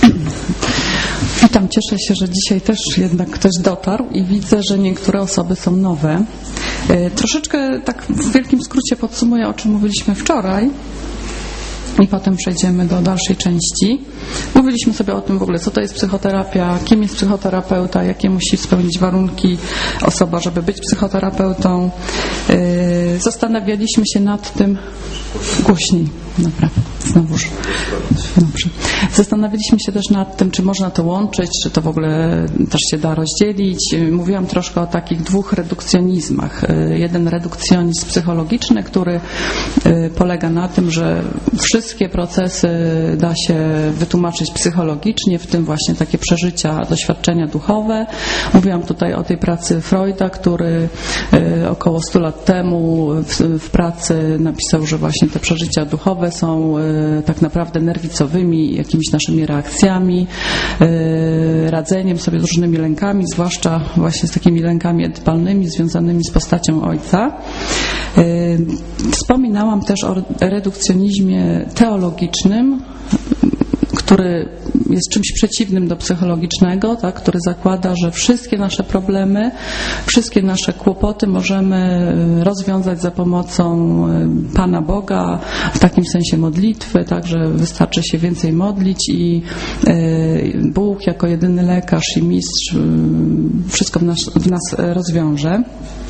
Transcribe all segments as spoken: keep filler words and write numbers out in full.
Witam, cieszę się, że dzisiaj też jednak ktoś dotarł i widzę, że niektóre osoby są nowe. Troszeczkę tak w wielkim skrócie podsumuję, o czym mówiliśmy wczoraj. I potem przejdziemy do dalszej części. Mówiliśmy sobie o tym w ogóle, co to jest psychoterapia, kim jest psychoterapeuta, jakie musi spełnić warunki osoba, żeby być psychoterapeutą. Zastanawialiśmy się nad tym głośniej, naprawdę, znowuż. Dobrze. Zastanawialiśmy się też nad tym, czy można to łączyć, czy to w ogóle też się da rozdzielić. Mówiłam troszkę o takich dwóch redukcjonizmach. Jeden redukcjonizm psychologiczny, który polega na tym, że wszystkie procesy da się wytłumaczyć psychologicznie, w tym właśnie takie przeżycia, doświadczenia duchowe. Mówiłam tutaj o tej pracy Freuda, który około stu lat temu w, w pracy napisał, że właśnie te przeżycia duchowe są tak naprawdę nerwicowymi jakimiś naszymi reakcjami, radzeniem sobie z różnymi lękami, zwłaszcza właśnie z takimi lękami edypalnymi związanymi z postacią ojca. Wspominałam też o redukcjonizmie teologicznym, który jest czymś przeciwnym do psychologicznego, tak, który zakłada, że wszystkie nasze problemy, wszystkie nasze kłopoty możemy rozwiązać za pomocą Pana Boga, w takim sensie modlitwy, tak, że wystarczy się więcej modlić i Bóg jako jedyny lekarz i mistrz wszystko w nas, w nas rozwiąże.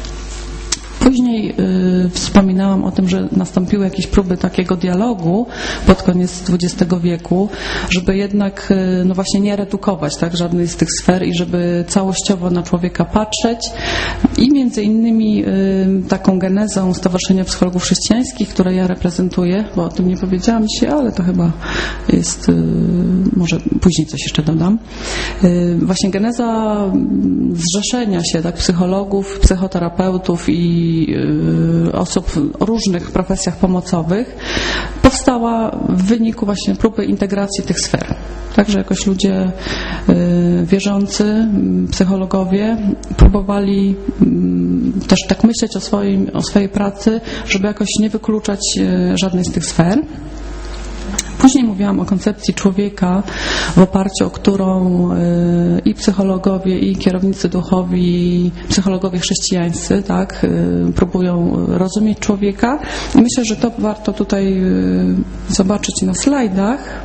Później y, wspominałam o tym, że nastąpiły jakieś próby takiego dialogu pod koniec dwudziestego wieku, żeby jednak y, no właśnie nie redukować tak, żadnej z tych sfer i żeby całościowo na człowieka patrzeć. I między innymi y, taką genezą Stowarzyszenia Psychologów Chrześcijańskich, które ja reprezentuję, bo o tym nie powiedziałam dzisiaj, ale to chyba jest, y, może później coś jeszcze dodam. Y, właśnie geneza zrzeszenia się tak, psychologów, psychoterapeutów i osób o różnych profesjach pomocowych powstała w wyniku właśnie próby integracji tych sfer. Także jakoś ludzie wierzący, psychologowie próbowali też tak myśleć o, swoim, o swojej pracy, żeby jakoś nie wykluczać żadnej z tych sfer. Później mówiłam o koncepcji człowieka, w oparciu o którą i psychologowie, i kierownicy duchowi, psychologowie chrześcijańscy, tak, próbują rozumieć człowieka. I myślę, że to warto tutaj zobaczyć na slajdach.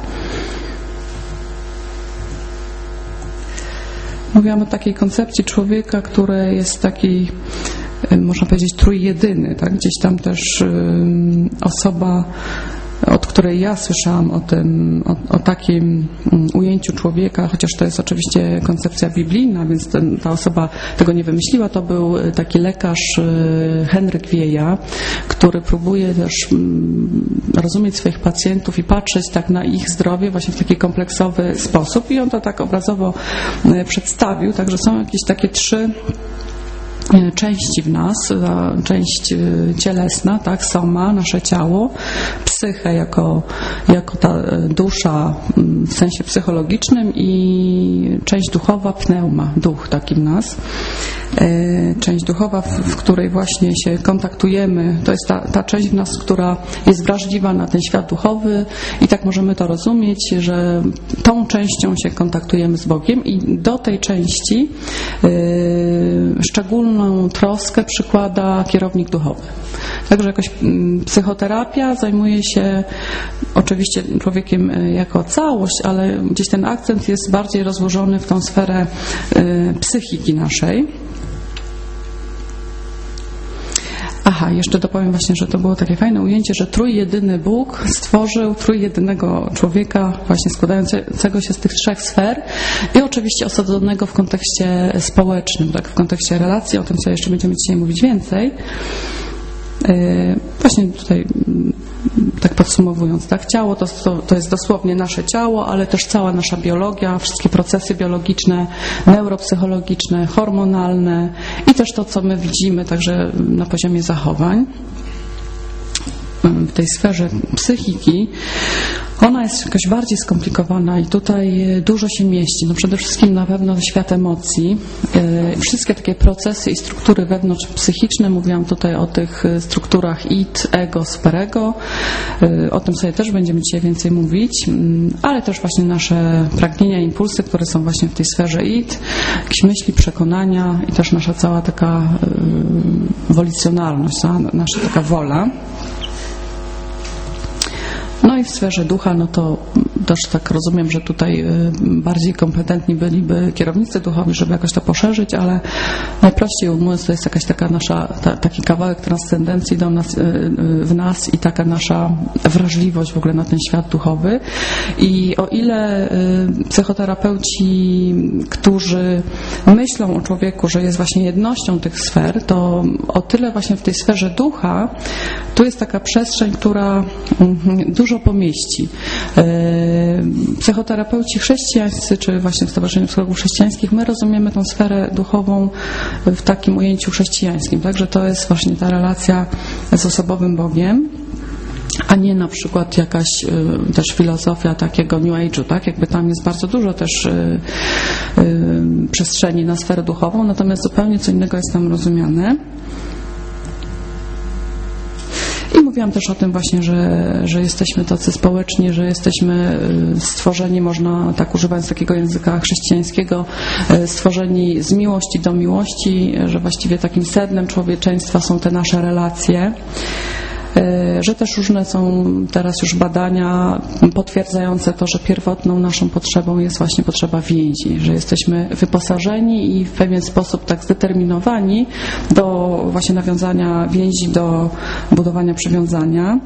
Mówiłam o takiej koncepcji człowieka, który jest taki, można powiedzieć, trójjedyny, tak? Gdzieś tam też osoba, od której ja słyszałam o tym, o, o takim ujęciu człowieka, chociaż to jest oczywiście koncepcja biblijna, więc ten, ta osoba tego nie wymyśliła, to był taki lekarz Henryk Wieja, który próbuje też rozumieć swoich pacjentów i patrzeć tak na ich zdrowie właśnie w taki kompleksowy sposób i on to tak obrazowo przedstawił, także są jakieś takie trzy części w nas, część cielesna, tak, soma, nasze ciało, psychę jako, jako ta dusza w sensie psychologicznym i część duchowa, pneuma, duch taki w nas. Część duchowa, w, w której właśnie się kontaktujemy, to jest ta, ta część w nas, która jest wrażliwa na ten świat duchowy i tak możemy to rozumieć, że tą częścią się kontaktujemy z Bogiem i do tej części yy, szczególną troskę przykłada kierownik duchowy. Także jakoś psychoterapia zajmuje się oczywiście człowiekiem jako całość, ale gdzieś ten akcent jest bardziej rozłożony w tą sferę yy, psychiki naszej. Aha, jeszcze dopowiem właśnie, że to było takie fajne ujęcie, że trójjedyny Bóg stworzył trójjedynego człowieka właśnie składającego się z tych trzech sfer i oczywiście osadzonego w kontekście społecznym, tak, w kontekście relacji, o tym sobie jeszcze będziemy dzisiaj mówić więcej. Właśnie tutaj tak podsumowując, tak, ciało to, to jest dosłownie nasze ciało, ale też cała nasza biologia, wszystkie procesy biologiczne, neuropsychologiczne, hormonalne i też to, co my widzimy także na poziomie zachowań. w tej sferze psychiki, ona jest jakoś bardziej skomplikowana i tutaj dużo się mieści. No przede wszystkim na pewno świat emocji. Wszystkie takie procesy i struktury wewnątrzpsychiczne, mówiłam tutaj o tych strukturach id, ego, superego. O tym sobie też będziemy dzisiaj więcej mówić, ale też właśnie nasze pragnienia, impulsy, które są właśnie w tej sferze id, jakieś myśli, przekonania i też nasza cała taka wolicjonalność, nasza taka wola. No i w sferze ducha, no to też tak rozumiem, że tutaj bardziej kompetentni byliby kierownicy duchowi, żeby jakoś to poszerzyć, ale najprościej ujmując, to jest jakaś taka nasza, ta, taki kawałek transcendencji do nas, w nas i taka nasza wrażliwość w ogóle na ten świat duchowy. I o ile psychoterapeuci, którzy myślą o człowieku, że jest właśnie jednością tych sfer, to o tyle właśnie w tej sferze ducha tu jest taka przestrzeń, która dużo pomieści. Psychoterapeuci chrześcijańscy, czy właśnie w Stowarzyszeniu Psychologów Chrześcijańskich, my rozumiemy tą sferę duchową w takim ujęciu chrześcijańskim, także to jest właśnie ta relacja z osobowym Bogiem, a nie na przykład jakaś y, też filozofia takiego New Age'u, tak? Jakby tam jest bardzo dużo też y, y, przestrzeni na sferę duchową, natomiast zupełnie co innego jest tam rozumiane. I mówiłam też o tym właśnie, że, że jesteśmy tacy społeczni, że jesteśmy stworzeni, można tak używając takiego języka chrześcijańskiego, stworzeni z miłości do miłości, że właściwie takim sednem człowieczeństwa są te nasze relacje. Że też różne są teraz już badania potwierdzające to, że pierwotną naszą potrzebą jest właśnie potrzeba więzi, że jesteśmy wyposażeni i w pewien sposób tak zdeterminowani do właśnie nawiązania więzi, do budowania przywiązania.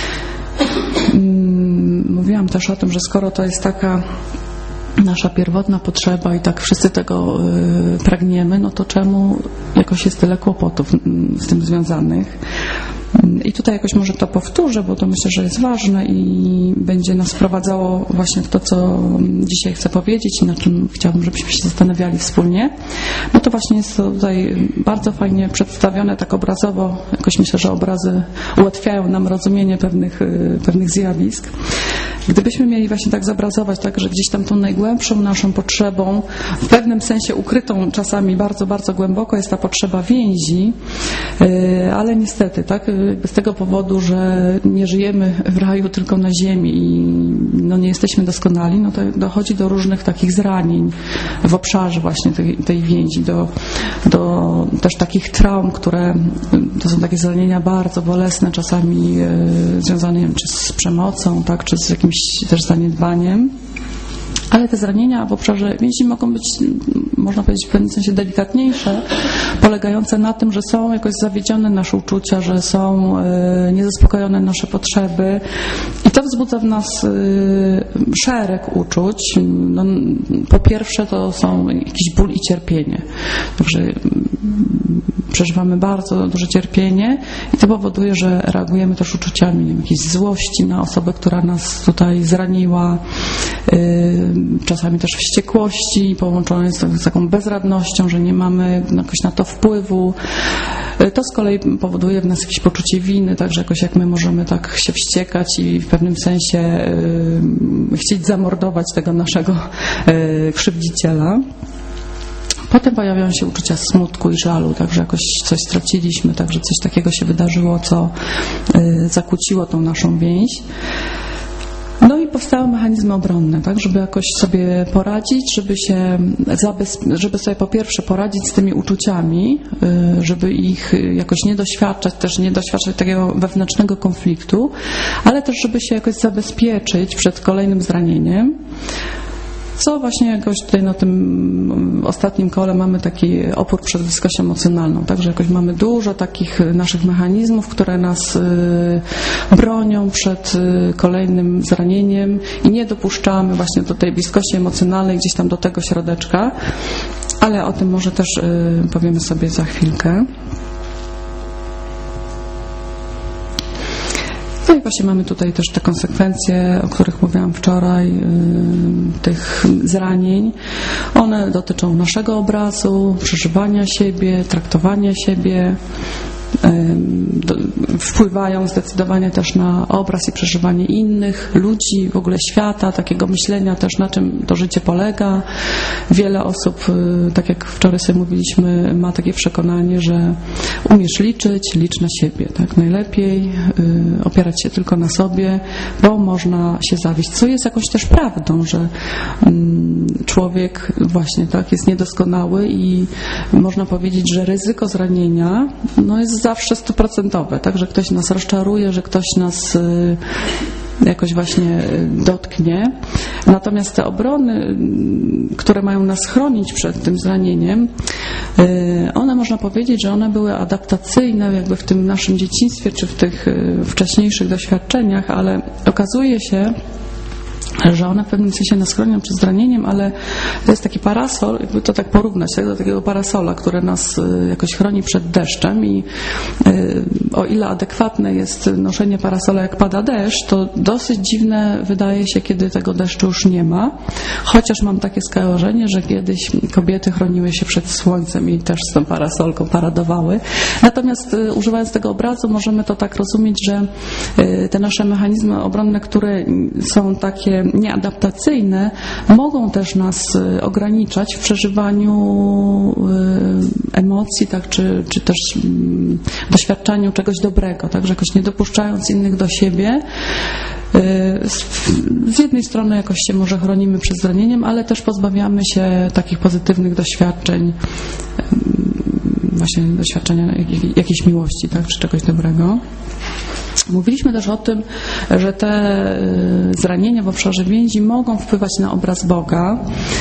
Mówiłam też o tym, że skoro to jest taka nasza pierwotna potrzeba i tak wszyscy tego pragniemy, no to czemu jakoś jest tyle kłopotów z tym związanych? I tutaj jakoś może to powtórzę, bo to myślę, że jest ważne i będzie nas wprowadzało właśnie w to, co dzisiaj chcę powiedzieć i na czym chciałabym, żebyśmy się zastanawiali wspólnie. No to właśnie jest to tutaj bardzo fajnie przedstawione, tak obrazowo. Jakoś myślę, że obrazy ułatwiają nam rozumienie pewnych, pewnych zjawisk. Gdybyśmy mieli właśnie tak zobrazować, tak, że gdzieś tam tą najgłębszą naszą potrzebą, w pewnym sensie ukrytą czasami bardzo, bardzo głęboko jest ta potrzeba więzi, ale niestety, tak, z tego powodu, że nie żyjemy w raju, tylko na ziemi i no, nie jesteśmy doskonali, no to dochodzi do różnych takich zranień w obszarze właśnie tej, tej więzi, do, do też takich traum, które to są takie zranienia bardzo bolesne, czasami e, związane nie wiem, czy z przemocą, tak, czy z jakimś też zaniedbaniem. Ale te zranienia w obszarze więzi mogą być, można powiedzieć, w pewnym sensie delikatniejsze, polegające na tym, że są jakoś zawiedzione nasze uczucia, że są niezaspokojone nasze potrzeby i to wzbudza w nas szereg uczuć. No, po pierwsze to są jakiś ból i cierpienie. Także przeżywamy bardzo duże cierpienie i to powoduje, że reagujemy też uczuciami, nie wiem, jakiejś złości na osobę, która nas tutaj zraniła, czasami też wściekłości połączone z taką bezradnością, że nie mamy jakoś na to wpływu. To z kolei powoduje w nas jakieś poczucie winy, także jakoś jak my możemy tak się wściekać i w pewnym sensie chcieć zamordować tego naszego krzywdziciela. Potem pojawiają się uczucia smutku i żalu, także jakoś coś straciliśmy, także coś takiego się wydarzyło, co zakłóciło tą naszą więź. No i powstały mechanizmy obronne, tak, żeby jakoś sobie poradzić, żeby się zabezpie- żeby sobie po pierwsze poradzić z tymi uczuciami, żeby ich jakoś nie doświadczać, też nie doświadczać takiego wewnętrznego konfliktu, ale też żeby się jakoś zabezpieczyć przed kolejnym zranieniem. Co właśnie jakoś tutaj na tym ostatnim kole mamy taki opór przed bliskością emocjonalną, także jakoś mamy dużo takich naszych mechanizmów, które nas bronią przed kolejnym zranieniem i nie dopuszczamy właśnie do tej bliskości emocjonalnej, gdzieś tam do tego środeczka, ale o tym może też powiemy sobie za chwilkę. No i właśnie mamy tutaj też te konsekwencje, o których mówiłam wczoraj, tych zranień. One dotyczą naszego obrazu, przeżywania siebie, traktowania siebie. wpływają zdecydowanie też na obraz i przeżywanie innych ludzi, w ogóle świata, takiego myślenia też, na czym to życie polega. Wiele osób, tak jak wczoraj sobie mówiliśmy, ma takie przekonanie, że umiesz liczyć, licz na siebie, tak? Najlepiej opierać się tylko na sobie, bo można się zawieść, co jest jakąś też prawdą, że człowiek właśnie tak jest niedoskonały i można powiedzieć, że ryzyko zranienia no jest zawsze stuprocentowe, tak, że ktoś nas rozczaruje, że ktoś nas jakoś właśnie dotknie. Natomiast te obrony, które mają nas chronić przed tym zranieniem, one można powiedzieć, że one były adaptacyjne jakby w tym naszym dzieciństwie czy w tych wcześniejszych doświadczeniach, ale okazuje się, że one w pewnym sensie nas chronią przed zranieniem, ale to jest taki parasol, jakby to tak porównać, tak, do takiego parasola, które nas jakoś chroni przed deszczem i o ile adekwatne jest noszenie parasola, jak pada deszcz, to dosyć dziwne wydaje się, kiedy tego deszczu już nie ma, chociaż mam takie skojarzenie, że kiedyś kobiety chroniły się przed słońcem i też z tą parasolką paradowały. Natomiast używając tego obrazu możemy to tak rozumieć, że te nasze mechanizmy obronne, które są takie nieadaptacyjne, mogą też nas ograniczać w przeżywaniu emocji, tak, czy, czy też doświadczaniu czegoś dobrego, tak, że jakoś nie dopuszczając innych do siebie. Z jednej strony jakoś się może chronimy przed zranieniem, ale też pozbawiamy się takich pozytywnych doświadczeń, właśnie doświadczenia jakiejś miłości, tak, czy czegoś dobrego. Mówiliśmy też o tym, że te zranienia w obszarze więzi mogą wpływać na obraz Boga.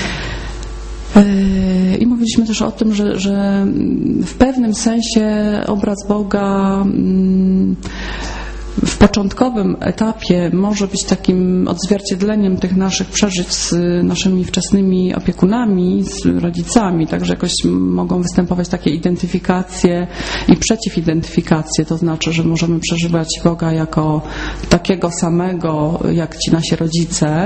I mówiliśmy też o tym, że, że w pewnym sensie obraz Boga w początkowym etapie może być takim odzwierciedleniem tych naszych przeżyć z naszymi wczesnymi opiekunami, z rodzicami, także jakoś mogą występować takie identyfikacje i przeciwidentyfikacje, to znaczy, że możemy przeżywać Boga jako takiego samego, jak ci nasi rodzice,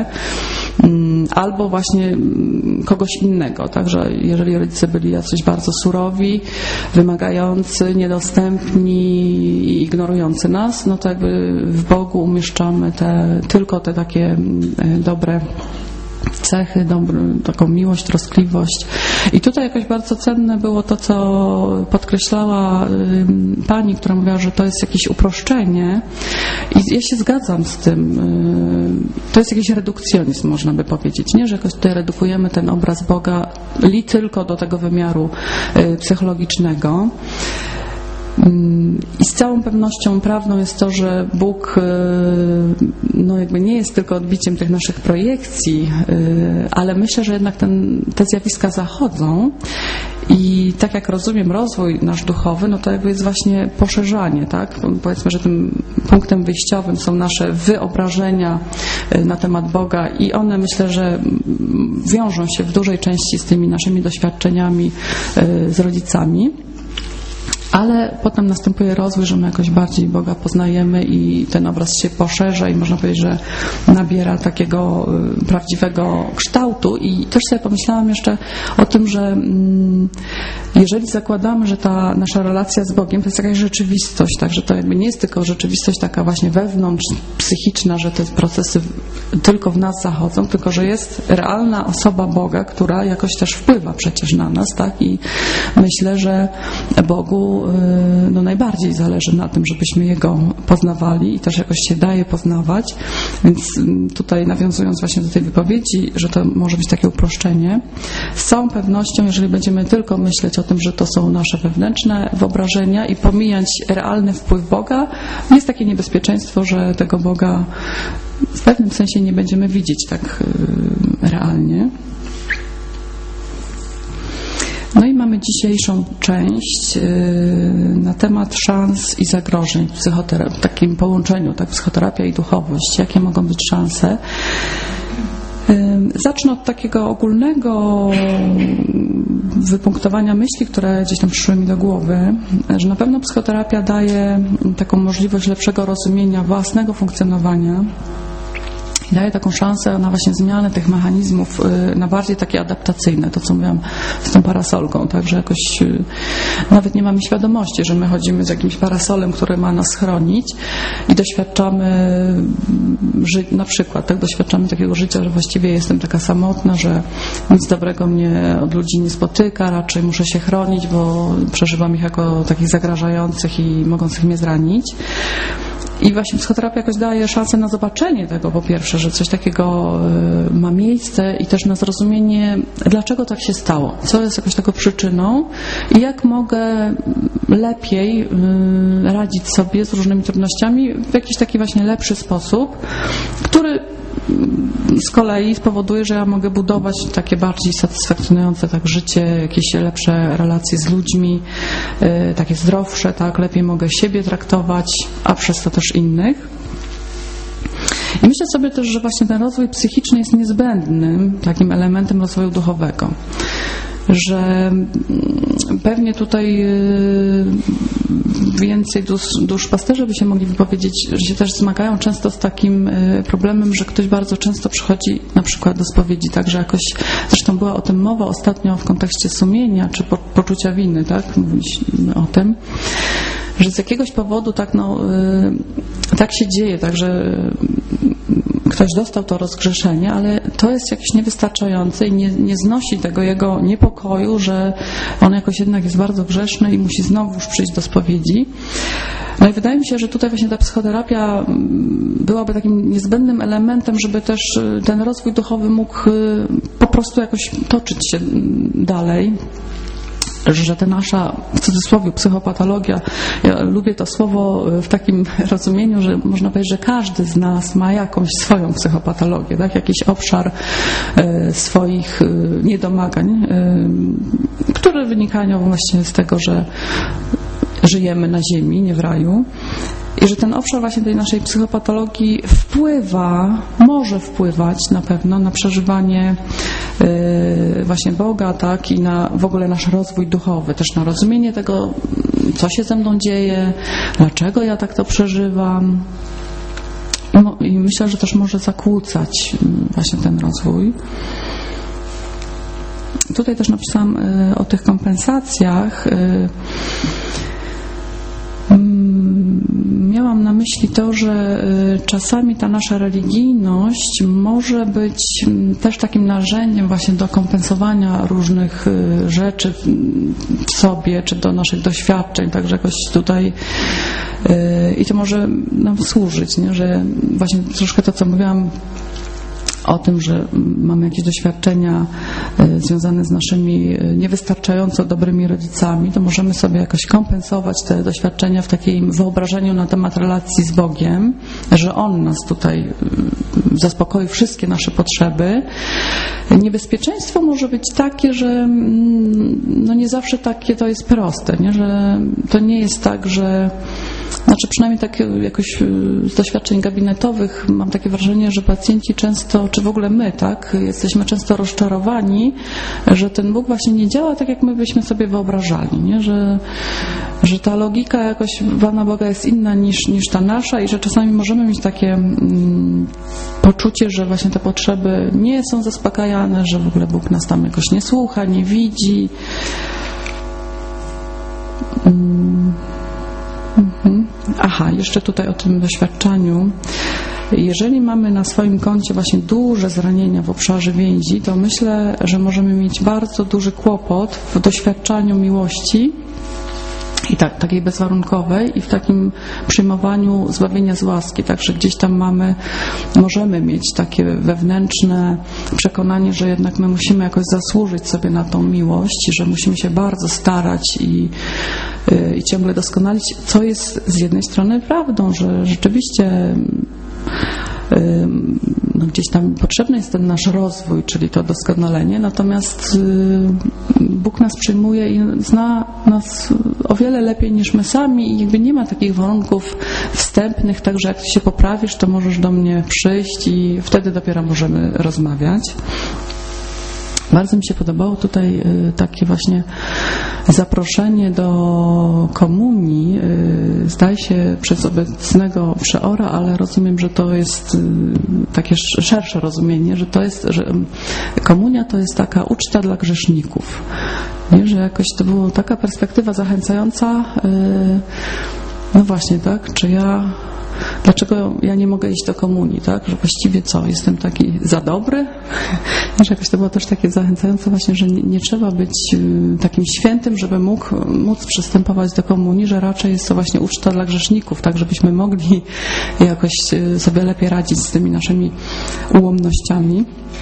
albo właśnie kogoś innego, także jeżeli rodzice byli jacyś bardzo surowi, wymagający, niedostępni i ignorujący nas, no to jakby w Bogu umieszczamy te, tylko te takie dobre cechy, dobrą, taką miłość, troskliwość. I tutaj jakoś bardzo cenne było to, co podkreślała pani, która mówiła, że to jest jakieś uproszczenie. I ja się zgadzam z tym. To jest jakiś redukcjonizm, można by powiedzieć, nie? Że jakoś tutaj redukujemy ten obraz Boga li tylko do tego wymiaru psychologicznego. I z całą pewnością prawdą jest to, że Bóg no jakby nie jest tylko odbiciem tych naszych projekcji, ale myślę, że jednak ten, te zjawiska zachodzą i tak jak rozumiem rozwój nasz duchowy, no to jakby jest właśnie poszerzanie, tak? Powiedzmy, że tym punktem wyjściowym są nasze wyobrażenia na temat Boga i one myślę, że wiążą się w dużej części z tymi naszymi doświadczeniami z rodzicami. Ale potem następuje rozwój, że my jakoś bardziej Boga poznajemy i ten obraz się poszerza i można powiedzieć, że nabiera takiego prawdziwego kształtu. I też sobie pomyślałam jeszcze o tym, że jeżeli zakładamy, że ta nasza relacja z Bogiem to jest jakaś rzeczywistość, tak, że to jakby nie jest tylko rzeczywistość taka właśnie wewnątrz, psychiczna, że te procesy tylko w nas zachodzą, tylko że jest realna osoba Boga, która jakoś też wpływa przecież na nas, tak, i myślę, że Bogu no najbardziej zależy na tym, żebyśmy Jego poznawali i też jakoś się daje poznawać, więc tutaj nawiązując właśnie do tej wypowiedzi, że to może być takie uproszczenie, z całą pewnością, jeżeli będziemy tylko myśleć o tym, że to są nasze wewnętrzne wyobrażenia i pomijać realny wpływ Boga, jest takie niebezpieczeństwo, że tego Boga w pewnym sensie nie będziemy widzieć tak realnie. No i mamy dzisiejszą część na temat szans i zagrożeń w psychoterapii, w takim połączeniu, tak, psychoterapia i duchowość. Jakie mogą być szanse? Zacznę od takiego ogólnego wypunktowania myśli, które gdzieś tam przyszły mi do głowy, że na pewno psychoterapia daje taką możliwość lepszego rozumienia własnego funkcjonowania I daje taką szansę na właśnie zmianę tych mechanizmów na bardziej takie adaptacyjne, to co mówiłam z tą parasolką, także jakoś nawet nie mamy świadomości, że my chodzimy z jakimś parasolem, który ma nas chronić i doświadczamy ży- na przykład, tak doświadczamy takiego życia, że właściwie jestem taka samotna, że nic dobrego mnie od ludzi nie spotyka, raczej muszę się chronić, bo przeżywam ich jako takich zagrażających i mogących mnie zranić. I właśnie psychoterapia jakoś daje szansę na zobaczenie tego, po pierwsze, że coś takiego ma miejsce i też na zrozumienie, dlaczego tak się stało, co jest jakoś tego przyczyną i jak mogę lepiej radzić sobie z różnymi trudnościami w jakiś taki właśnie lepszy sposób, który z kolei spowoduje, że ja mogę budować takie bardziej satysfakcjonujące tak życie, jakieś lepsze relacje z ludźmi, takie zdrowsze, tak, lepiej mogę siebie traktować, a przez to też innych. I myślę sobie też, że właśnie ten rozwój psychiczny jest niezbędnym takim elementem rozwoju duchowego. Że pewnie tutaj więcej dusz, duszpasterze by się mogli wypowiedzieć, że się też zmagają często z takim problemem, że ktoś bardzo często przychodzi na przykład do spowiedzi, także jakoś, zresztą była o tym mowa ostatnio w kontekście sumienia czy po, poczucia winy, tak, mówiliśmy o tym, że z jakiegoś powodu tak, no, tak się dzieje, także ktoś dostał to rozgrzeszenie, ale to jest jakieś niewystarczające i nie, nie znosi tego jego niepokoju, że on jakoś jednak jest bardzo grzeszny i musi znowuż przyjść do spowiedzi. No i wydaje mi się, że tutaj właśnie ta psychoterapia byłaby takim niezbędnym elementem, żeby też ten rozwój duchowy mógł po prostu jakoś toczyć się dalej. Że ta nasza, w cudzysłowie, psychopatologia, ja lubię to słowo w takim rozumieniu, że można powiedzieć, że każdy z nas ma jakąś swoją psychopatologię, tak? Jakiś obszar e, swoich e, niedomagań, e, które wynikają właśnie z tego, że żyjemy na ziemi, nie w raju. I że ten obszar właśnie tej naszej psychopatologii wpływa, może wpływać na pewno na przeżywanie yy, właśnie Boga, tak, i na w ogóle nasz rozwój duchowy, też na rozumienie tego, co się ze mną dzieje, dlaczego ja tak to przeżywam. I, mo- i myślę, że też może zakłócać właśnie ten rozwój. Tutaj też napisałam yy, o tych kompensacjach. Yy, Miałam na myśli to, że czasami ta nasza religijność może być też takim narzędziem właśnie do kompensowania różnych rzeczy w sobie, czy do naszych doświadczeń, także jakoś tutaj i to może nam służyć, nie? Że właśnie troszkę to, co mówiłam o tym, że mamy jakieś doświadczenia związane z naszymi niewystarczająco dobrymi rodzicami, to możemy sobie jakoś kompensować te doświadczenia w takim wyobrażeniu na temat relacji z Bogiem, że On nas tutaj zaspokoi wszystkie nasze potrzeby. Niebezpieczeństwo może być takie, że no nie zawsze takie to jest proste, nie? Że to nie jest tak, że znaczy przynajmniej tak jakoś z doświadczeń gabinetowych mam takie wrażenie, że pacjenci często, czy w ogóle my, tak, jesteśmy często rozczarowani, że ten Bóg właśnie nie działa tak, jak my byśmy sobie wyobrażali, nie? Że, że ta logika jakoś Pana Boga jest inna niż, niż ta nasza i że czasami możemy mieć takie mm, poczucie, że właśnie te potrzeby nie są zaspokajane, że w ogóle Bóg nas tam jakoś nie słucha, nie widzi. Mm. Aha, jeszcze tutaj o tym doświadczaniu. Jeżeli mamy na swoim koncie właśnie duże zranienia w obszarze więzi, to myślę, że możemy mieć bardzo duży kłopot w doświadczaniu miłości i tak, takiej bezwarunkowej i w takim przyjmowaniu zbawienia z łaski. Także gdzieś tam mamy, możemy mieć takie wewnętrzne przekonanie, że jednak my musimy jakoś zasłużyć sobie na tą miłość, że musimy się bardzo starać i, i ciągle doskonalić, co jest z jednej strony prawdą, że rzeczywiście no gdzieś tam potrzebny jest ten nasz rozwój, czyli to doskonalenie, natomiast Bóg nas przyjmuje i zna nas o wiele lepiej niż my sami i jakby nie ma takich warunków wstępnych, także jak ty się poprawisz, to możesz do mnie przyjść i wtedy dopiero możemy rozmawiać. Bardzo mi się podobało tutaj takie właśnie zaproszenie do komunii zdaje się przez obecnego przeora, ale rozumiem, że to jest takie szersze rozumienie, że to jest, że komunia to jest taka uczta dla grzeszników. Nie? Że jakoś to była taka perspektywa zachęcająca. No właśnie, tak? Czy ja dlaczego ja nie mogę iść do komunii, tak? Że właściwie co, jestem taki za dobry? Że jakoś to było też takie zachęcające właśnie, że nie, nie trzeba być takim świętym, żeby mógł, móc przystępować do komunii, że raczej jest to właśnie uczta dla grzeszników, tak? Żebyśmy mogli jakoś sobie lepiej radzić z tymi naszymi ułomnościami.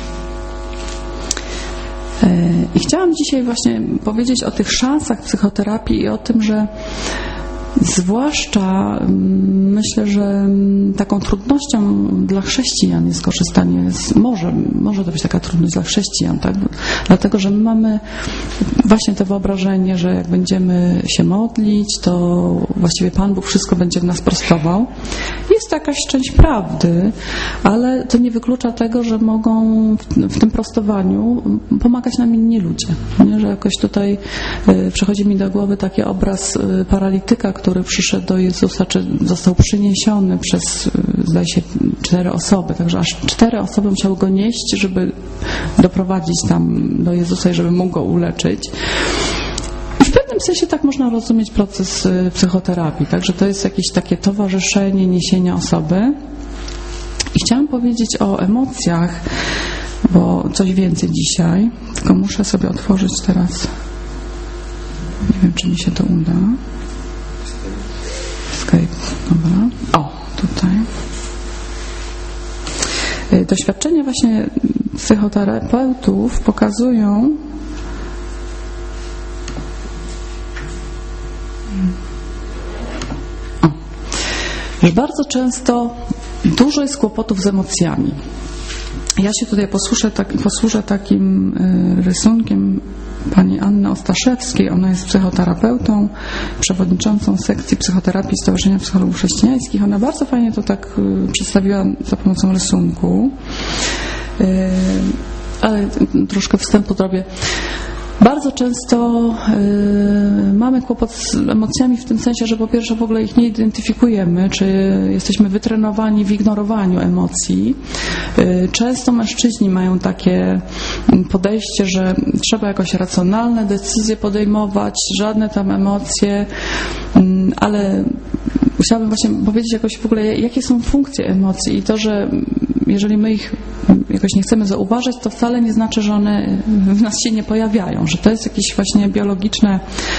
I chciałam dzisiaj właśnie powiedzieć o tych szansach psychoterapii i o tym, że zwłaszcza myślę, że taką trudnością dla chrześcijan jest korzystanie z, może, może to być taka trudność dla chrześcijan, tak? Dlatego, że my mamy właśnie to wyobrażenie, że jak będziemy się modlić, to właściwie Pan Bóg wszystko będzie w nas prostował. Jest to jakaś część prawdy, ale to nie wyklucza tego, że mogą w, w tym prostowaniu pomagać nam inni ludzie. Nie? Że jakoś tutaj y, przychodzi mi do głowy taki obraz y, paralityka, który przyszedł do Jezusa, czy został przyniesiony przez, zdaje się, cztery osoby. Także aż cztery osoby musiały go nieść, żeby doprowadzić tam do Jezusa i żeby mógł go uleczyć. I w pewnym sensie tak można rozumieć proces psychoterapii. Także to jest jakieś takie towarzyszenie niesienia osoby. I chciałam powiedzieć o emocjach, bo coś więcej dzisiaj. Tylko muszę sobie otworzyć teraz. Nie wiem, czy mi się to uda. Skype, dobra. O, tutaj. Doświadczenia właśnie psychoterapeutów pokazują, o, że bardzo często dużo jest kłopotów z emocjami. Ja się tutaj posłużę, tak, posłużę takim rysunkiem pani Anny Ostaszewskiej. Ona jest psychoterapeutą, przewodniczącą sekcji psychoterapii Stowarzyszenia Psychologów Chrześcijańskich. Ona bardzo fajnie to tak przedstawiła za pomocą rysunku. Ale troszkę wstępu zrobię. Bardzo często y, mamy kłopot z emocjami w tym sensie, że po pierwsze w ogóle ich nie identyfikujemy, czy jesteśmy wytrenowani w ignorowaniu emocji. Y, często mężczyźni mają takie podejście, że trzeba jakoś racjonalne decyzje podejmować, żadne tam emocje, y, ale chciałabym właśnie powiedzieć jakoś w ogóle, jakie są funkcje emocji i to, że jeżeli my ich jakoś nie chcemy zauważyć, to wcale nie znaczy, że one w nas się nie pojawiają, że to jest jakieś właśnie biologiczne,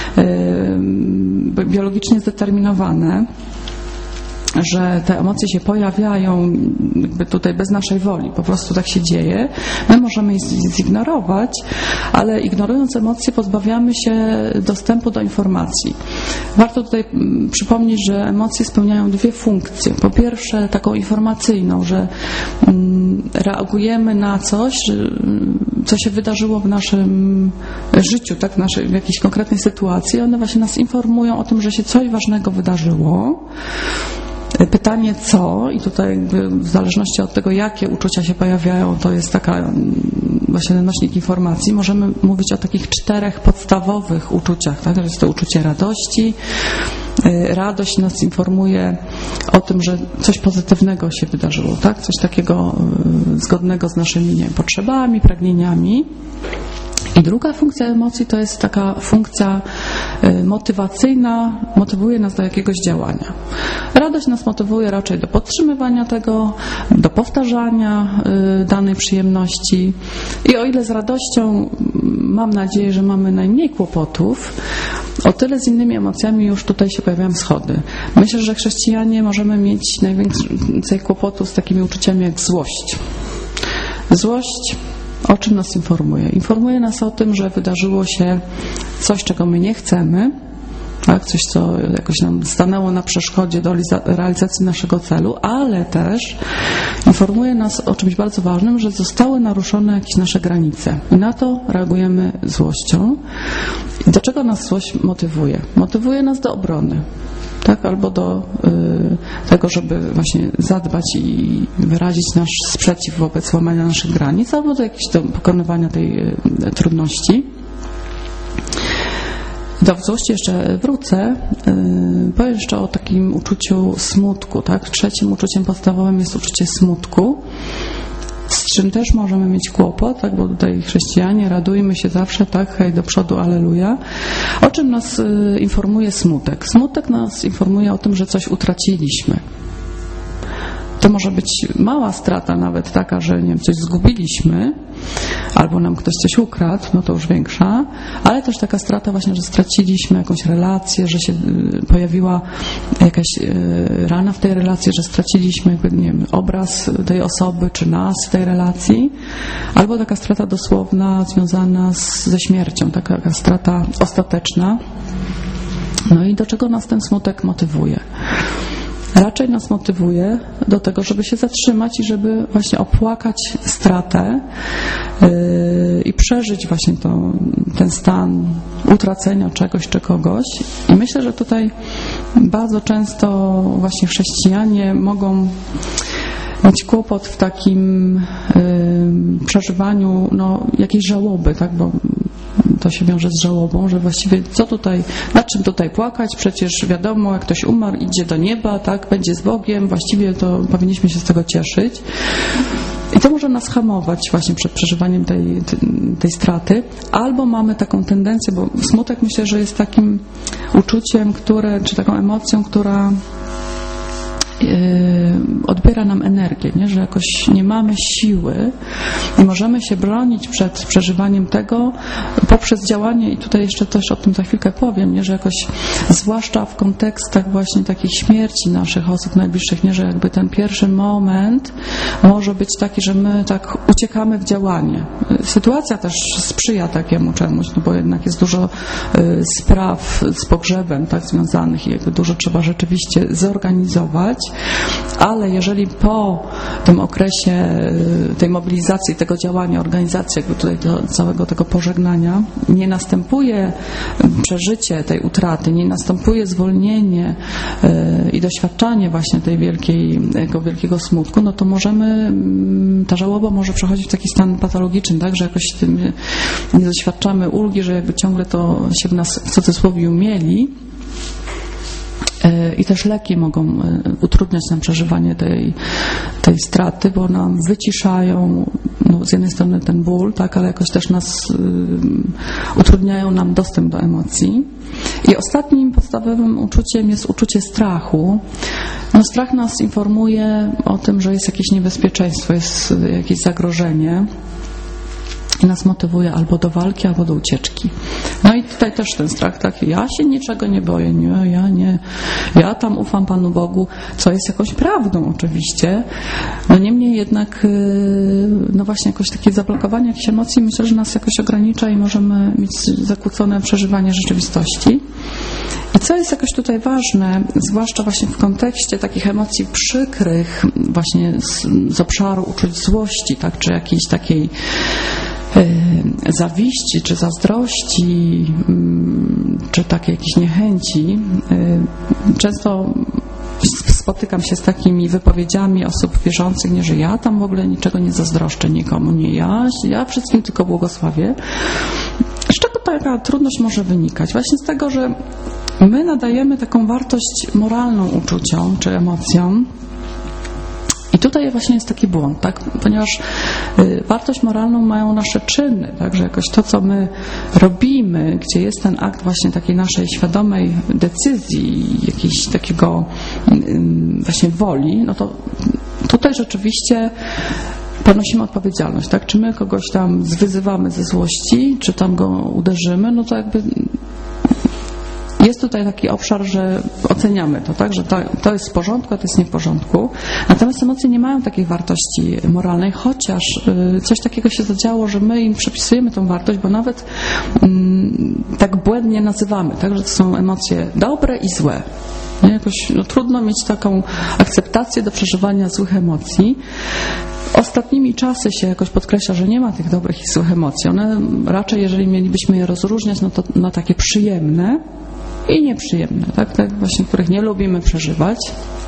yy, biologicznie zdeterminowane, że te emocje się pojawiają jakby tutaj bez naszej woli, po prostu tak się dzieje. My możemy je zignorować, ale ignorując emocje pozbawiamy się dostępu do informacji. Warto tutaj przypomnieć, że emocje spełniają dwie funkcje. Po pierwsze taką informacyjną, że reagujemy na coś, co się wydarzyło w naszym życiu, tak, w, naszej, w jakiejś konkretnej sytuacji. One właśnie nas informują o tym, że się coś ważnego wydarzyło. Pytanie co, i tutaj w zależności od tego, jakie uczucia się pojawiają, to jest taka właśnie nośnik informacji. Możemy mówić o takich czterech podstawowych uczuciach, tak? Jest to uczucie radości. Radość nas informuje o tym, że coś pozytywnego się wydarzyło, tak? Coś takiego zgodnego z naszymi, nie wiem, potrzebami, pragnieniami. I druga funkcja emocji to jest taka funkcja motywacyjna, motywuje nas do jakiegoś działania. Radość nas motywuje raczej do podtrzymywania tego, do powtarzania danej przyjemności. I o ile z radością mam nadzieję, że mamy najmniej kłopotów, o tyle z innymi emocjami już tutaj się pojawiają schody. Myślę, że chrześcijanie możemy mieć najwięcej kłopotów z takimi uczuciami jak złość. Złość o czym nas informuje? Informuje nas o tym, że wydarzyło się coś, czego my nie chcemy, tak? Coś, co jakoś nam stanęło na przeszkodzie do realizacji naszego celu, ale też informuje nas o czymś bardzo ważnym, że zostały naruszone jakieś nasze granice. I na to reagujemy złością. I do czego nas złość motywuje? Motywuje nas do obrony. Tak, albo do y, tego, żeby właśnie zadbać i wyrazić nasz sprzeciw wobec łamania naszych granic, albo do jakiegoś do pokonywania tej y, trudności. Do złości jeszcze wrócę. Powiem jeszcze o takim uczuciu smutku. Tak? Trzecim uczuciem podstawowym jest uczucie smutku, z czym też możemy mieć kłopot, tak? Bo tutaj chrześcijanie radujmy się zawsze, tak, hej, do przodu, alleluja. O czym nas informuje smutek? Smutek nas informuje o tym, że coś utraciliśmy. To może być mała strata nawet taka, że nie wiem, coś zgubiliśmy, albo nam ktoś coś ukradł, no to już większa, ale też taka strata właśnie, że straciliśmy jakąś relację, że się pojawiła jakaś rana w tej relacji, że straciliśmy jakby, nie wiem, obraz tej osoby, czy nas w tej relacji, albo taka strata dosłowna związana z, ze śmiercią, taka, taka strata ostateczna. No i do czego nas ten smutek motywuje? Raczej nas motywuje do tego, żeby się zatrzymać i żeby właśnie opłakać stratę yy, i przeżyć właśnie to, ten stan utracenia czegoś czy kogoś. I myślę, że tutaj bardzo często właśnie chrześcijanie mogą mieć kłopot w takim yy, przeżywaniu no, jakiejś żałoby, tak, bo to się wiąże z żałobą, że właściwie co tutaj, nad czym tutaj płakać, przecież wiadomo, jak ktoś umarł, idzie do nieba, tak, będzie z Bogiem, właściwie to powinniśmy się z tego cieszyć. I to może nas hamować właśnie przed przeżywaniem tej, tej straty. Albo mamy taką tendencję, bo smutek myślę, że jest takim uczuciem, które, czy taką emocją, która odbiera nam energię, nie? Że jakoś nie mamy siły i możemy się bronić przed przeżywaniem tego poprzez działanie, i tutaj jeszcze też o tym za chwilkę powiem, nie? Że jakoś zwłaszcza w kontekstach właśnie takich śmierci naszych osób najbliższych, nie? Że jakby ten pierwszy moment może być taki, że my tak uciekamy w działanie. Sytuacja też sprzyja takiemu czemuś, no bo jednak jest dużo y, spraw z pogrzebem tak związanych i jakby dużo trzeba rzeczywiście zorganizować. Ale jeżeli po tym okresie tej mobilizacji, tego działania, organizacji, jakby tutaj do całego tego pożegnania nie następuje przeżycie tej utraty, nie następuje zwolnienie i doświadczanie właśnie tej wielkiej, tego wielkiego smutku, no to możemy, ta żałoba może przechodzić w taki stan patologiczny, tak, że jakoś tym nie doświadczamy ulgi, że jakby ciągle to się w nas w cudzysłowie mieli. I też leki mogą utrudniać nam przeżywanie tej, tej straty, bo nam wyciszają no, z jednej strony ten ból, tak, ale jakoś też nas y, utrudniają nam dostęp do emocji. I ostatnim podstawowym uczuciem jest uczucie strachu. No, strach nas informuje o tym, że jest jakieś niebezpieczeństwo, jest jakieś zagrożenie. I nas motywuje albo do walki, albo do ucieczki. No i tutaj też ten strach taki, ja się niczego nie boję, nie, ja nie, ja tam ufam Panu Bogu, co jest jakąś prawdą oczywiście, no niemniej jednak no właśnie jakoś takie zablokowanie jakichś emocji myślę, że nas jakoś ogranicza i możemy mieć zakłócone przeżywanie rzeczywistości. I co jest jakoś tutaj ważne, zwłaszcza właśnie w kontekście takich emocji przykrych, właśnie z, z obszaru uczuć złości, tak, czy jakiejś takiej zawiści, czy zazdrości, czy takiej jakiejś niechęci. Często spotykam się z takimi wypowiedziami osób wierzących, nie, że ja tam w ogóle niczego nie zazdroszczę nikomu, nie ja, ja wszystkim tylko błogosławię. Z czego taka trudność może wynikać? Właśnie z tego, że my nadajemy taką wartość moralną uczuciom, czy emocjom. I tutaj właśnie jest taki błąd, tak? Ponieważ y, wartość moralną mają nasze czyny, tak? Że jakoś to, co my robimy, gdzie jest ten akt właśnie takiej naszej świadomej decyzji, jakiejś takiego y, właśnie woli, no to tutaj rzeczywiście ponosimy odpowiedzialność, tak? Czy my kogoś tam zwyzywamy ze złości, czy tam go uderzymy, no to jakby jest tutaj taki obszar, że oceniamy to, tak, że to, to jest w porządku, a to jest nie w porządku. Natomiast emocje nie mają takiej wartości moralnej, chociaż y, coś takiego się zadziało, że my im przypisujemy tą wartość, bo nawet y, tak błędnie nazywamy, tak, że to są emocje dobre i złe. Nie? Jakoś no, trudno mieć taką akceptację do przeżywania złych emocji. Ostatnimi czasy się jakoś podkreśla, że nie ma tych dobrych i złych emocji. One raczej, jeżeli mielibyśmy je rozróżniać, no to na takie przyjemne i nieprzyjemne, tak? Tak właśnie, których nie lubimy przeżywać.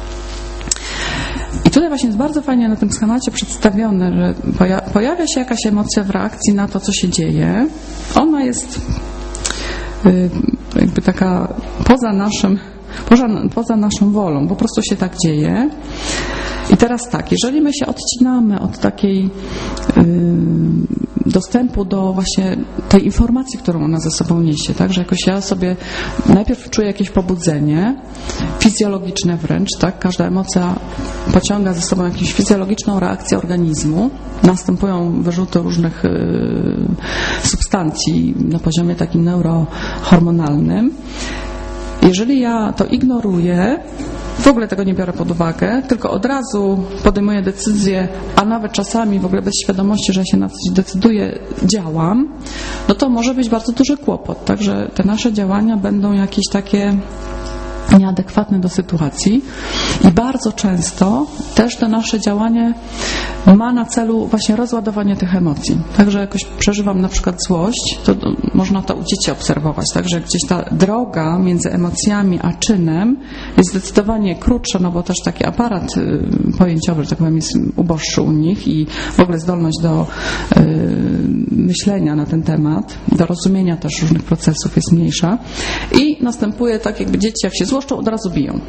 I tutaj właśnie jest bardzo fajnie na tym schemacie przedstawione, że pojawia się jakaś emocja w reakcji na to, co się dzieje. Ona jest jakby taka poza naszym, poza, poza naszą wolą, po prostu się tak dzieje. I teraz tak, jeżeli my się odcinamy od takiej yy, dostępu do właśnie tej informacji, którą ona ze sobą niesie, tak, że jakoś ja sobie najpierw czuję jakieś pobudzenie, fizjologiczne wręcz, tak, każda emocja pociąga ze sobą jakąś fizjologiczną reakcję organizmu, następują wyrzuty różnych yy, substancji na poziomie takim neurohormonalnym. Jeżeli ja to ignoruję, w ogóle tego nie biorę pod uwagę, tylko od razu podejmuję decyzję, a nawet czasami w ogóle bez świadomości, że ja się na coś decyduję, działam, no to może być bardzo duży kłopot. Także te nasze działania będą jakieś takie nieadekwatne do sytuacji i bardzo często też to nasze działanie ma na celu właśnie rozładowanie tych emocji. Także jakoś przeżywam na przykład złość, to można to u dzieci obserwować, także gdzieś ta droga między emocjami a czynem jest zdecydowanie krótsza, no bo też taki aparat pojęciowy, że tak powiem, jest uboższy u nich i w ogóle zdolność do y, myślenia na ten temat, do rozumienia też różnych procesów jest mniejsza i następuje tak, jakby dzieci jak się złoszczą, od razu biją.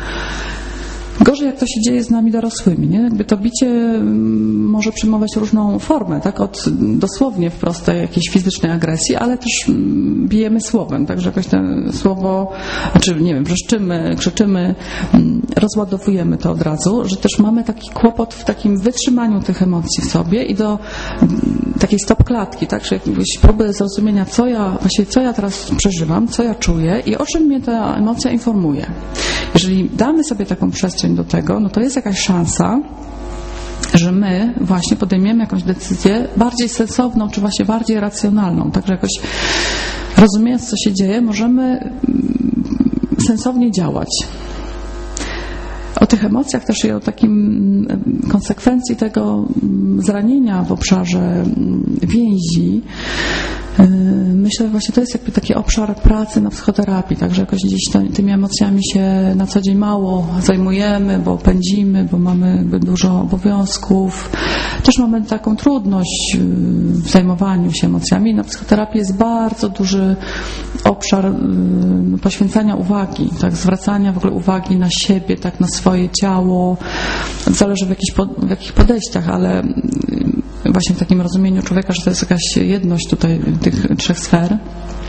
Gorzej, jak to się dzieje z nami dorosłymi, nie? Jakby to bicie może przyjmować różną formę, tak? Od dosłownie wprost tej jakiejś fizycznej agresji, ale też bijemy słowem, także jakoś to słowo, znaczy nie wiem, wrzeszczymy, krzyczymy, rozładowujemy to od razu, że też mamy taki kłopot w takim wytrzymaniu tych emocji w sobie i do takiej stopklatki, tak? Że jakieś próby zrozumienia, co ja, właściwie co ja teraz przeżywam, co ja czuję i o czym mnie ta emocja informuje. Jeżeli damy sobie taką przestrzeń do tego, no to jest jakaś szansa, że my właśnie podejmiemy jakąś decyzję bardziej sensowną, czy właśnie bardziej racjonalną. Także jakoś rozumiejąc, co się dzieje, możemy sensownie działać. O tych emocjach też i o takim konsekwencji tego zranienia w obszarze więzi. Myślę, że właśnie to jest jakby taki obszar pracy na psychoterapii, także jakoś gdzieś to, tymi emocjami się na co dzień mało zajmujemy, bo pędzimy, bo mamy jakby dużo obowiązków. Też mamy taką trudność w zajmowaniu się emocjami. Na psychoterapii jest bardzo duży obszar poświęcania uwagi, tak, zwracania w ogóle uwagi na siebie, tak, na swoje ciało. Zależy w, jakich, w jakich podejściach, ale właśnie w takim rozumieniu człowieka, że to jest jakaś jedność tutaj tych trzech sfer,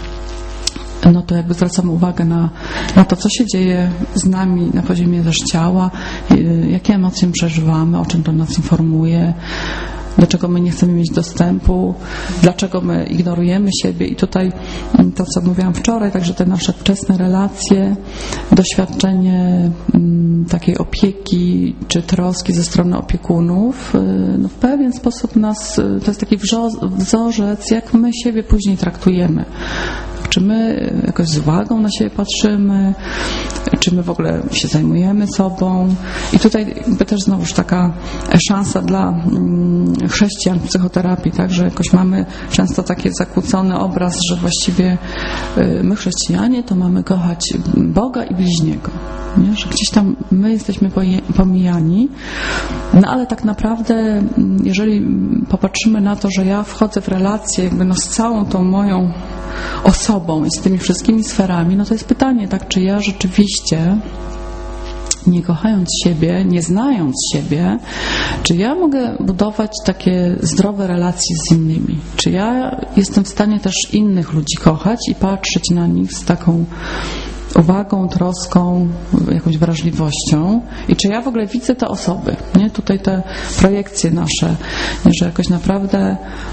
no to jakby zwracamy uwagę na, na to, co się dzieje z nami na poziomie też ciała, jakie emocje przeżywamy, o czym to nas informuje, do czego my nie chcemy mieć dostępu, dlaczego my ignorujemy siebie i tutaj to, co mówiłam wczoraj, także te nasze wczesne relacje, doświadczenie m, takiej opieki czy troski ze strony opiekunów, no w pewien sposób nas, to jest taki wzorzec, jak my siebie później traktujemy. Czy my jakoś z uwagą na siebie patrzymy, czy my w ogóle się zajmujemy sobą. I tutaj jakby też znowuż taka szansa dla chrześcijan w psychoterapii, tak, że jakoś mamy często taki zakłócony obraz, że właściwie my chrześcijanie to mamy kochać Boga i bliźniego. Nie? Że gdzieś tam my jesteśmy pomijani, no ale tak naprawdę jeżeli popatrzymy na to, że ja wchodzę w relację jakby no z całą tą moją osobą i z tymi wszystkimi sferami, no to jest pytanie, tak, czy ja rzeczywiście, nie kochając siebie, nie znając siebie, czy ja mogę budować takie zdrowe relacje z innymi? Czy ja jestem w stanie też innych ludzi kochać i patrzeć na nich z taką uwagą, troską, jakąś wrażliwością i czy ja w ogóle widzę te osoby, nie? Tutaj te projekcje nasze, nie? Że jakoś naprawdę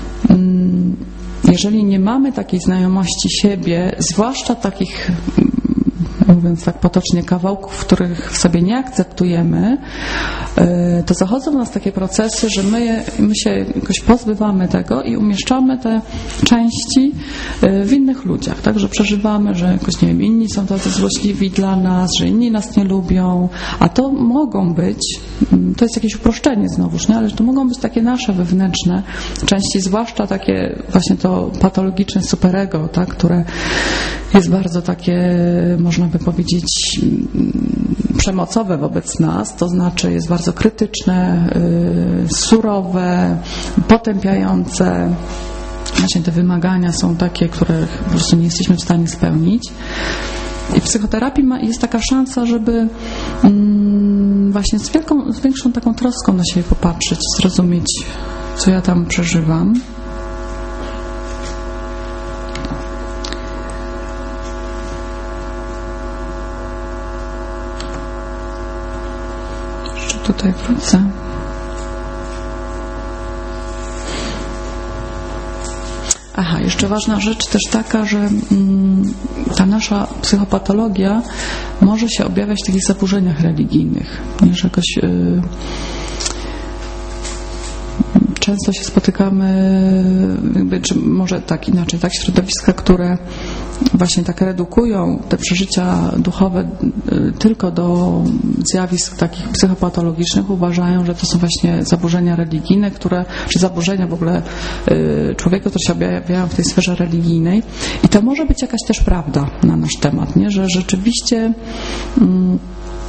mm, jeżeli nie mamy takiej znajomości siebie, zwłaszcza takich, mówiąc tak potocznie, kawałków, których w sobie nie akceptujemy, to zachodzą w nas takie procesy, że my, my się jakoś pozbywamy tego i umieszczamy te części w innych ludziach, tak, że przeżywamy, że jakoś, nie wiem, inni są tacy złośliwi dla nas, że inni nas nie lubią, a to mogą być, to jest jakieś uproszczenie znowuż, nie? Ale to mogą być takie nasze wewnętrzne części, zwłaszcza takie właśnie to patologiczne superego, tak, które jest bardzo takie, można by powiedzieć, przemocowe wobec nas, to znaczy jest bardzo krytyczne, surowe, potępiające, właśnie te wymagania są takie, których po prostu nie jesteśmy w stanie spełnić. I w psychoterapii ma, jest taka szansa, żeby mm, właśnie z, wielką, z większą taką troską na siebie popatrzeć, zrozumieć, co ja tam przeżywam. Jeszcze tutaj wrócę. Aha, jeszcze ważna rzecz też taka, że mm, ta nasza psychopatologia może się objawiać w takich zaburzeniach religijnych, nie, że jakoś y, często się spotykamy, jakby, czy może tak inaczej, tak, środowiska, które właśnie tak redukują te przeżycia duchowe tylko do zjawisk takich psychopatologicznych, uważają, że to są właśnie zaburzenia religijne, które, czy zaburzenia w ogóle człowieka, które się objawiają w tej sferze religijnej. I to może być jakaś też prawda na nasz temat, nie? Że rzeczywiście mm,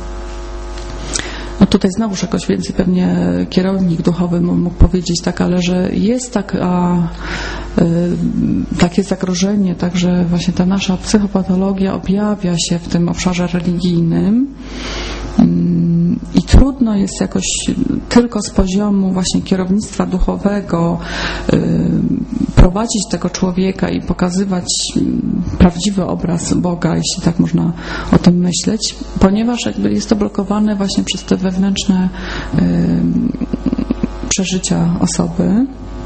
no tutaj znowuż jakoś więcej pewnie kierownik duchowy mógł powiedzieć, tak, ale że jest taka, y, takie zagrożenie, tak, że właśnie ta nasza psychopatologia objawia się w tym obszarze religijnym y, i trudno jest jakoś tylko z poziomu właśnie kierownictwa duchowego y, prowadzić tego człowieka i pokazywać prawdziwy obraz Boga, jeśli tak można o tym myśleć, ponieważ jakby jest to blokowane właśnie przez te wewnętrzne y, przeżycia osoby.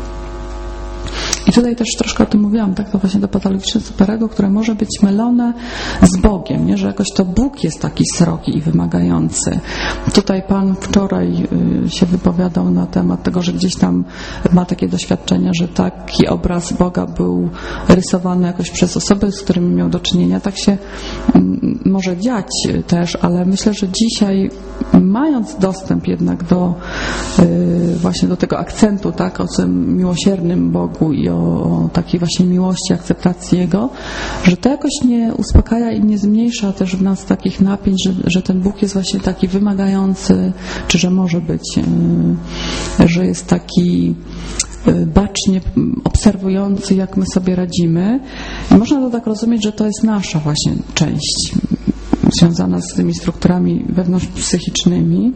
I tutaj też troszkę o tym mówiłam, tak, to właśnie to patologiczne superego, które może być mylone z Bogiem, nie? Że jakoś to Bóg jest taki srogi i wymagający. Tutaj Pan wczoraj y, się wypowiadał na temat tego, że gdzieś tam ma takie doświadczenia, że taki obraz Boga był rysowany jakoś przez osoby, z którymi miał do czynienia. Tak się y, może dziać też, ale myślę, że dzisiaj, mając dostęp jednak do y, właśnie do tego akcentu, tak, o tym miłosiernym Bogu i o, o takiej właśnie miłości, akceptacji Jego, że to jakoś nie uspokaja i nie zmniejsza też w nas takich napięć, że, że ten Bóg jest właśnie taki wymagający, czy że może być, y, że jest taki y, bacznie obserwujący, jak my sobie radzimy. I można to tak rozumieć, że to jest nasza właśnie część związana z tymi strukturami wewnątrzpsychicznymi.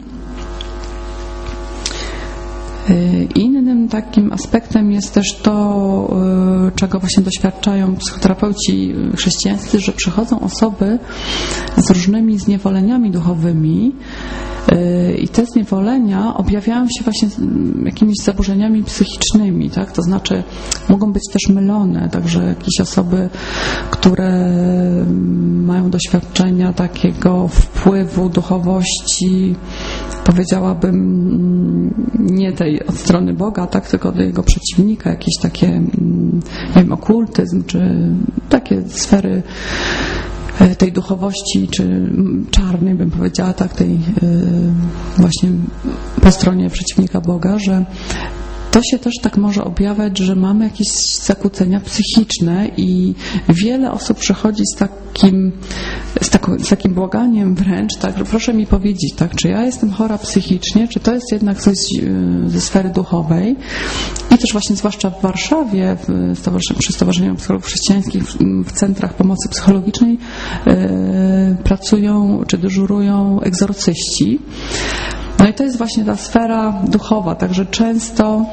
Innym takim aspektem jest też to, czego właśnie doświadczają psychoterapeuci chrześcijańscy, że przychodzą osoby z różnymi zniewoleniami duchowymi i te zniewolenia objawiają się właśnie jakimiś zaburzeniami psychicznymi, tak? To znaczy mogą być też mylone, także jakieś osoby, które mają doświadczenia takiego wpływu duchowości, powiedziałabym nie tej od strony Boga, tak, tylko do jego przeciwnika, jakieś takie, nie wiem, okultyzm, czy takie sfery tej duchowości, czy czarnej, bym powiedziała, tak, tej właśnie po stronie przeciwnika Boga, że to się też tak może objawiać, że mamy jakieś zakłócenia psychiczne i wiele osób przychodzi z takim, z, taką, z takim błaganiem wręcz, tak, że proszę mi powiedzieć, tak, czy ja jestem chora psychicznie, czy to jest jednak coś ze sfery duchowej. I też właśnie zwłaszcza w Warszawie, w stowarzyszeniu, przy Stowarzyszeniu Psychologów Chrześcijańskich, w, w centrach pomocy psychologicznej yy, pracują czy dyżurują egzorcyści. No i to jest właśnie ta sfera duchowa, także często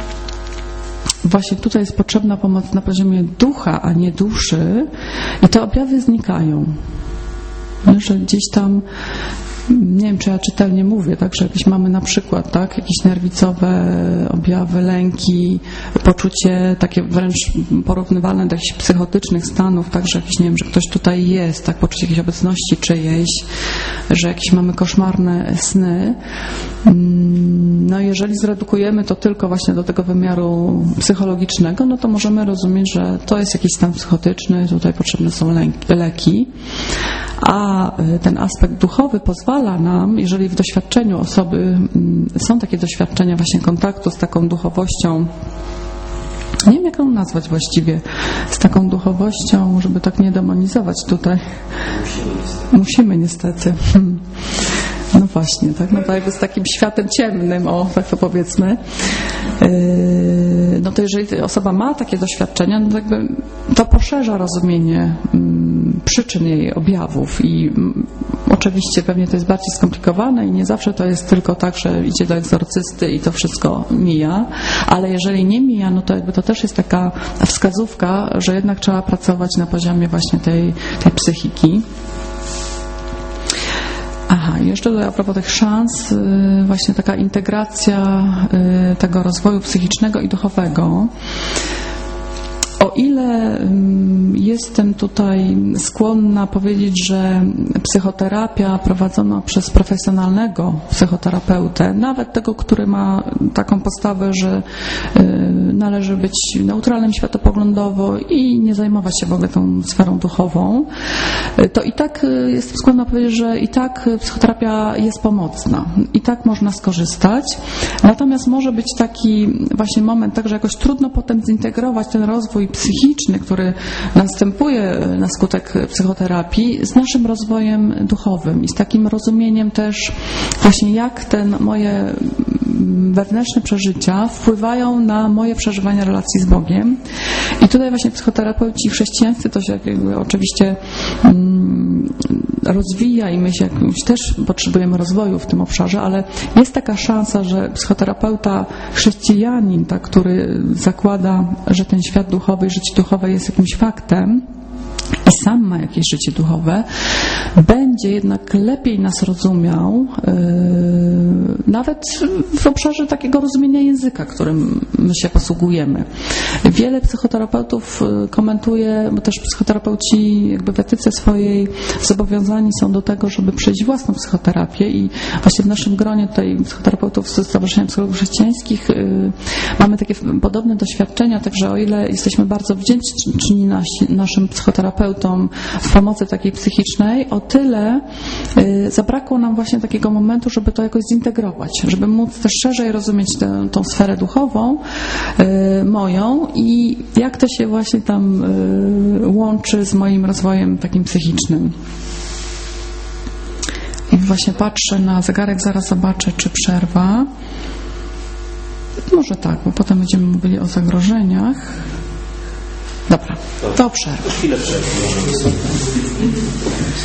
właśnie tutaj jest potrzebna pomoc na poziomie ducha, a nie duszy i te objawy znikają. Że gdzieś tam, nie wiem, czy ja czytelnie mówię, tak, że jakieś mamy na przykład, tak, jakieś nerwicowe objawy, lęki, poczucie takie wręcz porównywalne do jakichś psychotycznych stanów, tak, że jakiś, nie wiem, że ktoś tutaj jest, tak, poczucie jakiejś obecności czyjejś, że jakieś mamy koszmarne sny. No jeżeli zredukujemy to tylko właśnie do tego wymiaru psychologicznego, no to możemy rozumieć, że to jest jakiś stan psychotyczny, tutaj potrzebne są leki, a ten aspekt duchowy pozwala nam, jeżeli w doświadczeniu osoby są takie doświadczenia właśnie kontaktu z taką duchowością, nie wiem, jak ją nazwać właściwie, z taką duchowością, żeby tak nie demonizować tutaj. Musimy niestety. No właśnie, tak, no to jakby z takim światem ciemnym, o, tak to powiedzmy. Yy, no to jeżeli osoba ma takie doświadczenia, no to jakby to poszerza rozumienie um, przyczyn jej objawów i um, oczywiście pewnie to jest bardziej skomplikowane i nie zawsze to jest tylko tak, że idzie do egzorcysty i to wszystko mija, ale jeżeli nie mija, no to jakby to też jest taka wskazówka, że jednak trzeba pracować na poziomie właśnie tej, tej psychiki. Aha, jeszcze tutaj a propos tych szans, właśnie taka integracja tego rozwoju psychicznego i duchowego. O ile jestem tutaj skłonna powiedzieć, że psychoterapia prowadzona przez profesjonalnego psychoterapeutę, nawet tego, który ma taką postawę, że należy być neutralnym światopoglądowo i nie zajmować się w ogóle tą sferą duchową, to i tak jestem skłonna powiedzieć, że i tak psychoterapia jest pomocna. I tak można skorzystać. Natomiast może być taki właśnie moment, tak, że jakoś trudno potem zintegrować ten rozwój psychiczny, który następuje na skutek psychoterapii, z naszym rozwojem duchowym i z takim rozumieniem też właśnie jak te moje wewnętrzne przeżycia wpływają na moje przeżywania relacji z Bogiem. I tutaj właśnie psychoterapeuci chrześcijańscy to się jakby oczywiście mm, rozwija i my się jakimś też potrzebujemy rozwoju w tym obszarze, ale jest taka szansa, że psychoterapeuta chrześcijanin, tak, który zakłada, że ten świat duchowy i życie duchowe jest jakimś faktem, i sam ma jakieś życie duchowe, będzie jednak lepiej nas rozumiał, yy, nawet w obszarze takiego rozumienia języka, którym my się posługujemy. Wiele psychoterapeutów komentuje, bo też psychoterapeuci jakby w etyce swojej zobowiązani są do tego, żeby przejść własną psychoterapię i właśnie w naszym gronie tutaj psychoterapeutów z Stowarzyszenia Psychologów Chrześcijańskich yy, mamy takie podobne doświadczenia, także o ile jesteśmy bardzo wdzięczni nasi, naszym psychoterapeutom w pomocy takiej psychicznej, o tyle y, zabrakło nam właśnie takiego momentu, żeby to jakoś zintegrować, żeby móc też szerzej rozumieć tę, tą sferę duchową y, moją i jak to się właśnie tam y, łączy z moim rozwojem takim psychicznym. I właśnie patrzę na zegarek, zaraz zobaczę, czy przerwa. Może tak, bo potem będziemy mówili o zagrożeniach. Dobra, to przerwa. Chwilę przerwy.